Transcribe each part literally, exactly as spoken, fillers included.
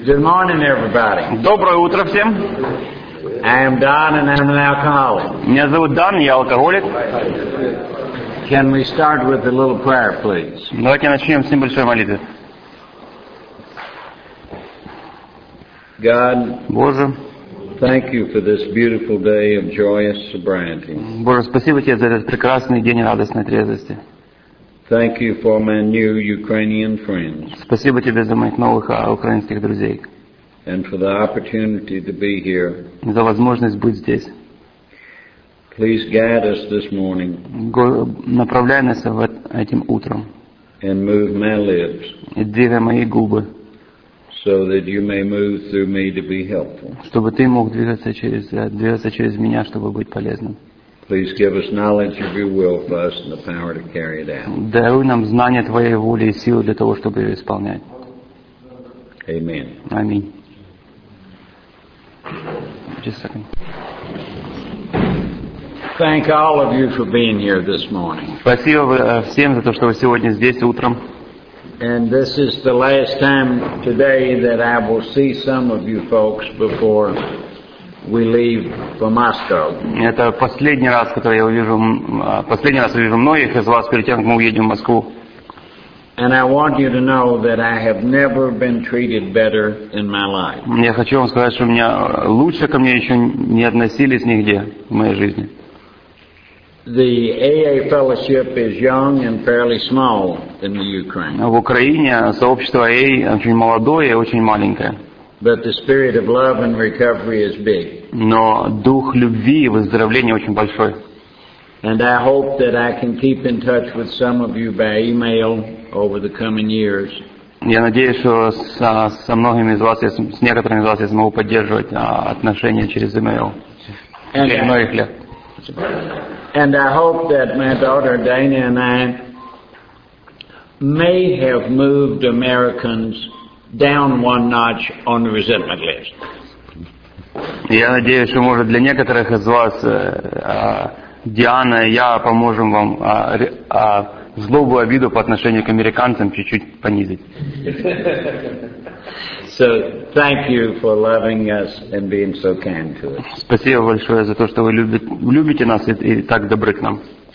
Good morning, everybody. Доброе утро всем. I am Don, and I'm an alcoholic. Меня зовут Дан, я алкоголик. Can we start with a little prayer, please? Давайте начнем с небольшой молитвы. God, Боже, thank you for this beautiful day of joyous sobriety. Боже, спасибо Тебе за этот прекрасный день радостной трезвости. Thank you for my new Ukrainian friends Спасибо Тебе за моих новых а, украинских друзей, and for the opportunity to be here. за возможность быть здесь. Please guide us this morning Го- Направляй нас в эт- этим утром and move my lips и двигай мои губы, so that you may move through me to be helpful. чтобы Ты мог двигаться через, э, двигаться через меня, чтобы быть полезным. Please give us knowledge of your will for us and the power to carry it out. Даруй нам знание Твоей воли и силы для того, чтобы ее исполнять. Amen. Аминь. Just a second. Thank all of you for being here this morning. Спасибо э, всем за то, что вы сегодня здесь утром. And this is the last time today that I will see some of you folks before we leave for Moscow. Это последний раз, который я увижу, м, а, последний раз увижу многих из вас перед тем, как мы уедем в Москву. And I want you to know that I have never been treated better in my life. Я хочу вам сказать, что меня лучше ко мне еще не относились нигде в моей жизни. The A A fellowship is young and fairly small in the Ukraine, В Украине сообщество эй очень молодое и очень маленькое. but the spirit of love and recovery is big. Но дух любви и выздоровления очень большой. And I hope that I can keep in touch with some of you by email over the coming years. Я надеюсь, что со, со многими из вас, я с с некоторыми из вас я смогу поддерживать а, отношения через email в And течение I, многих лет. and I hope that my daughter Dana and I may have moved Americans down one notch on the resentment list. Я надеюсь, что, может, для некоторых из вас э, а, Диана и я поможем вам а, ре- а, злобу, обиду по отношению к американцам чуть-чуть понизить. So thank you for loving us and being so kind to us. Спасибо большое за то, что вы любите, любите нас и, и так добры к нам.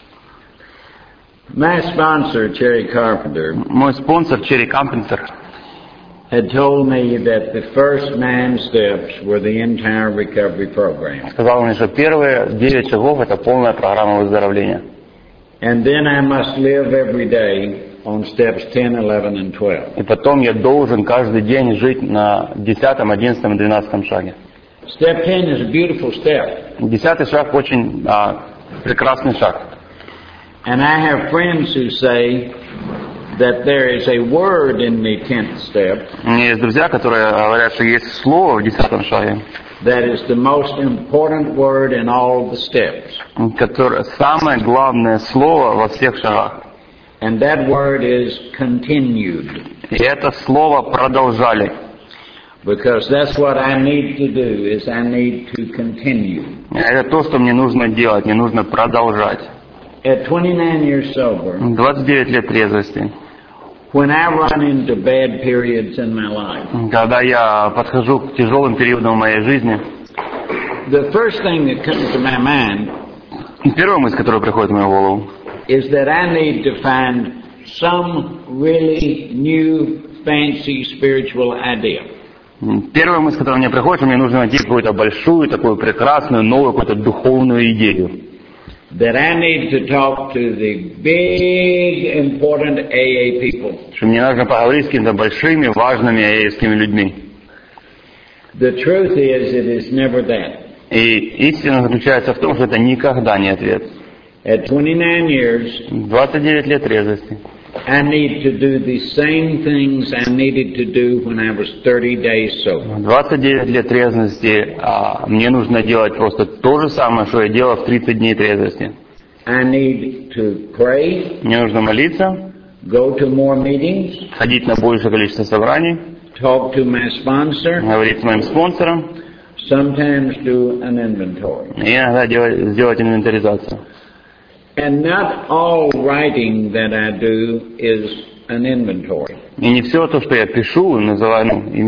My sponsor, Cherry Carpenter, Мой спонсор Черри Кампенсер had told me that the first nine steps were the entire recovery program. сказал мне, что первые девять шагов – это полная программа выздоровления. And then I must live every day on steps ten, eleven, and twelve. И потом я должен каждый день жить на десятом, одиннадцатом и двенадцатом шаге. Step ten is a beautiful step. Десятый шаг очень а, прекрасный шаг. And I have friends who say that there is a word in the tenth step У меня есть друзья, которые говорят, что есть слово в десятом шаге, that is the most important word in all the steps. которое самое главное слово во всех шагах. And that word is continued. И это слово продолжали. Because that's what I need to do, is I need to continue. Это то, что мне нужно делать, мне нужно продолжать. At twenty-nine years sober, двадцать девять лет трезвости. when I run into bad periods in my life, Когда я подхожу к тяжелым периодам в моей жизни, the first thing that comes to my mind первая мысль, которая приходит в мою голову, is that I need to find some really new, fancy spiritual idea. первая мысль, которая мне приходит, что мне нужно найти какую-то большую, такую прекрасную, новую, какую-то духовную идею. That I need to talk to the big, important A A people. Что мне нужно поговорить с какими-то большими, важными аэевскими людьми. The truth is, it is never that. И истина заключается в том, что это никогда не ответ. At twenty-nine years, двадцать девять лет трезвости. I need to do the same things I needed to do when I was thirty days sober. двадцать девять лет трезвости, а мне нужно делать просто то же самое, что я делал в тридцать дней трезвости. I need to pray, Мне нужно молиться, go to more meetings, ходить на большее количество собраний, talk to my sponsor, говорить с моим спонсором sometimes do an inventory. и иногда делать, сделать инвентаризацию. And not all writing that I do is an inventory. И не все то, что я пишу, называю, ну,